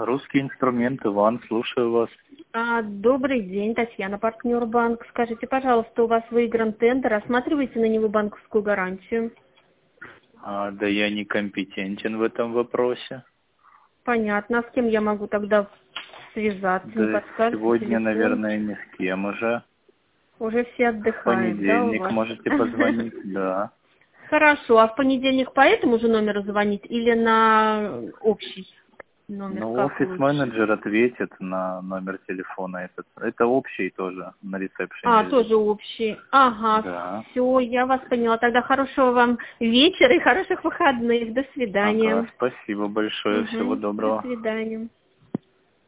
Русский инструмент, Иван, слушаю вас. Добрый день, Татьяна, партнер банк. Скажите, пожалуйста, у вас выигран тендер, рассматриваете на него банковскую гарантию? Да я некомпетентен в этом вопросе. Понятно. А с кем я могу тогда связаться? Не Да подскажете сегодня, телефон? наверное, ни с кем уже. Уже все В отдыхают, да, у понедельник вас? можете позвонить, да. Хорошо. А в понедельник по этому же номеру звонить или на общий номер? Ну, Как лучше? офис-менеджер ответит на номер телефона этот. Это общий тоже на ресепшене здесь. Тоже общий. Ага, Да. все, я вас поняла. Тогда хорошего вам вечера и хороших выходных. До Ага, свидания. спасибо большое, всего До доброго. свидания.